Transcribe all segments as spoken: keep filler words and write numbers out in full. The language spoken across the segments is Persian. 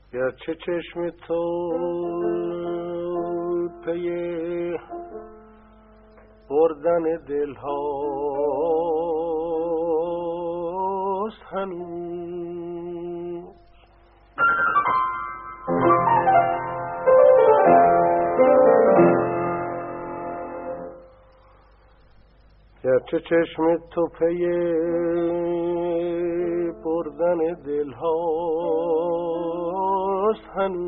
گرچه چشم تو پی بردن دل هاست هنوز، گرچه چشم تو پی بردن دل هاست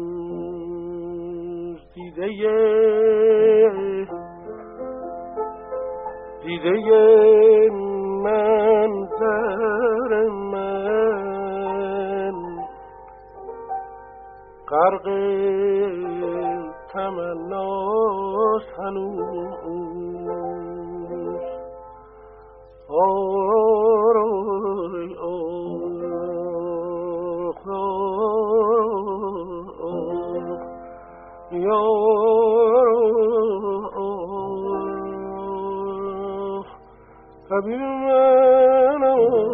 هنوز، دیده دیده منظر من غرق تمناست هنوز. آروی آخ آخ یا حبیب من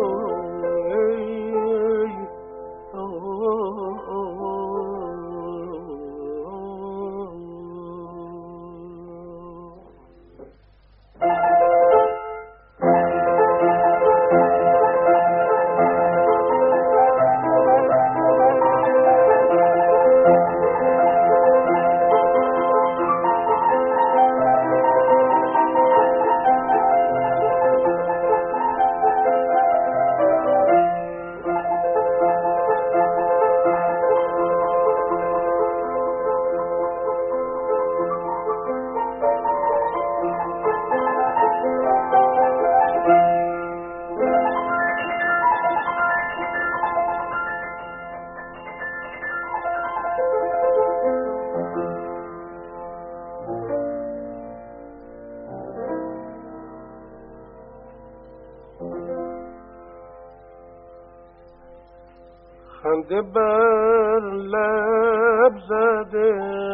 خنده بر لب زده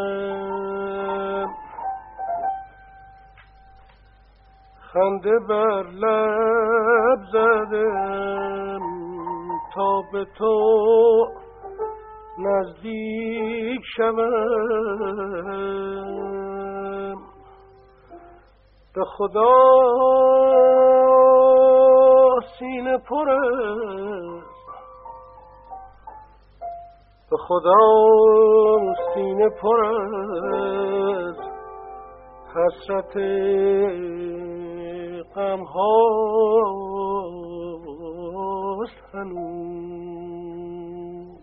خنده بر لب زدم تا به تو نزدیک شوم، به خدا سینه پر است، به خدا سینه پر است حسرت غم هاست هنوز.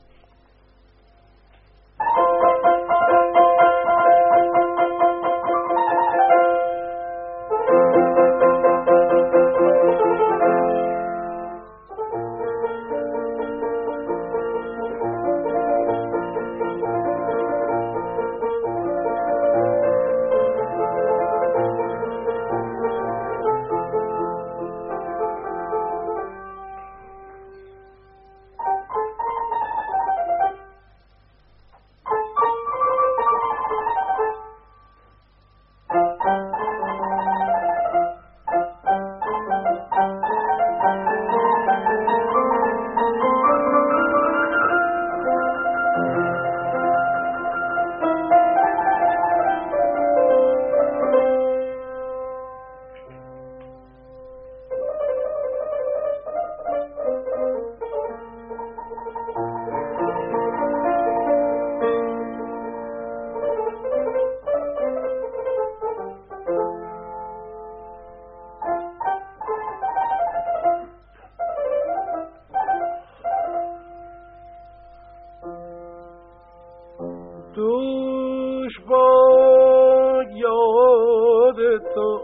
دوش با یاد تو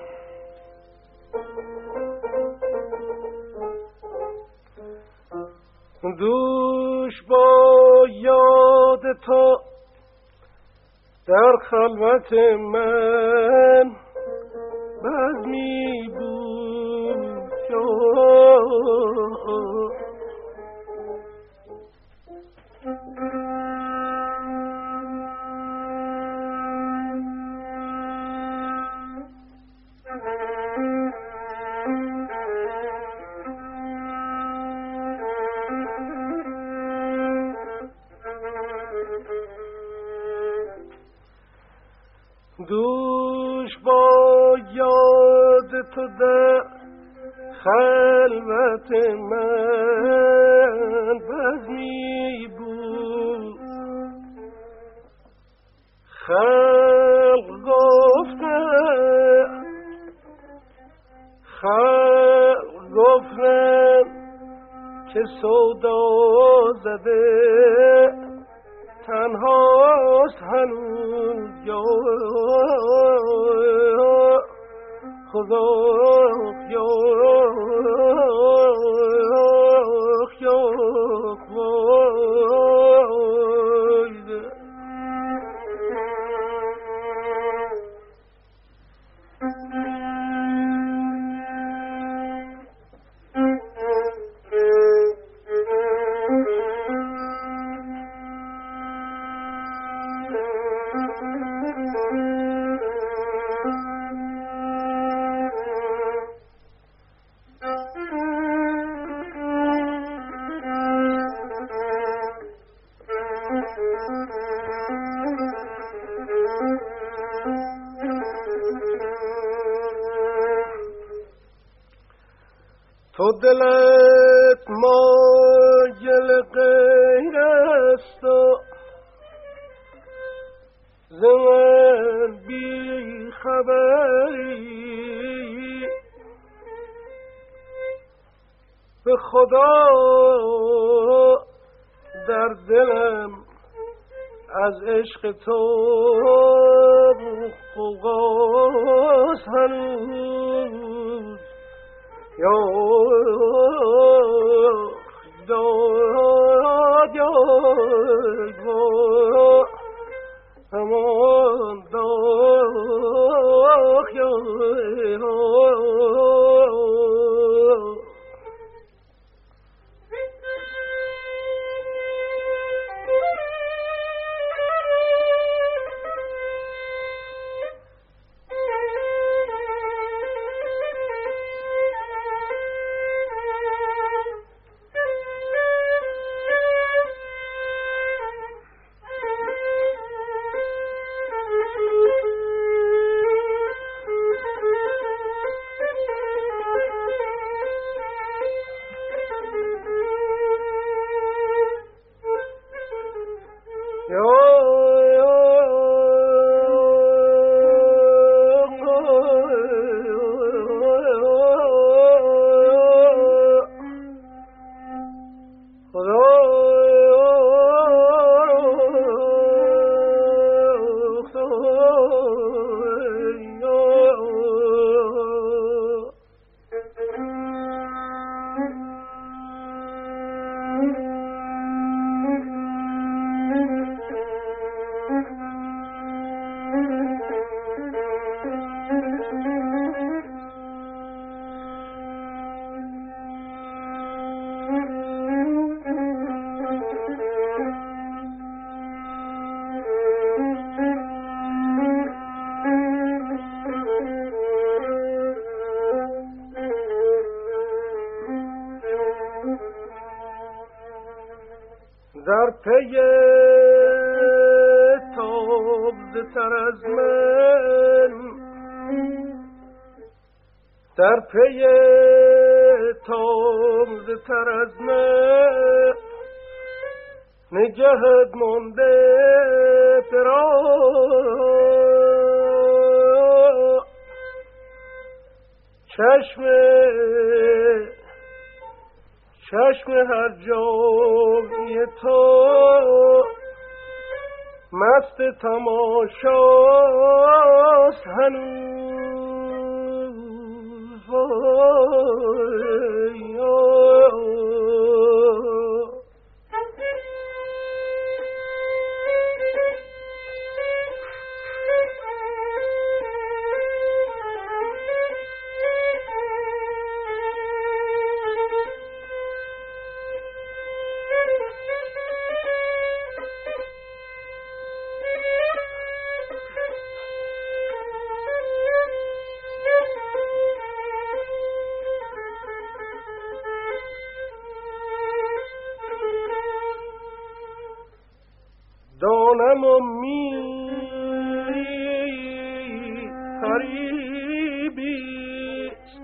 دوش با یاد تو در خلوت من بزمی بود دوش با یاد تو در خلوت من بزمی بود. خلق گفتن خلق گفتن که سودا زده تنهاست هنوز یا خدا یا یا تو دلت مایل غیر است و ز من بی خبری، به خدا در دلم از عشق تو غوغاست هنوز یا داد یا امان داخ یا در پی تاب‌تر از من، در پی تاب‌تر از من نگهت مانده فرا، چشم چشم هر جای تو مست تماشاست هنوز وای دانم و میری فریبیست.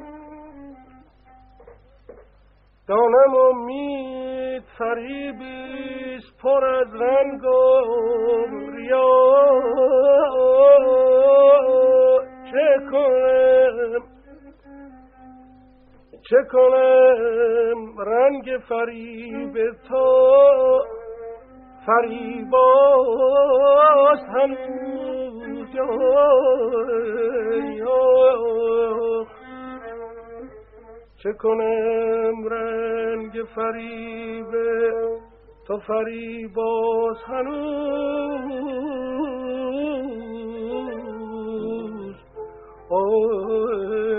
دانم امید فریبیست پر از رنگ و ریا. چه کنم چه کنم رنگ فریب تو فریباز هنوز. چه کنم رنگ فریب تو فریباز هنوز.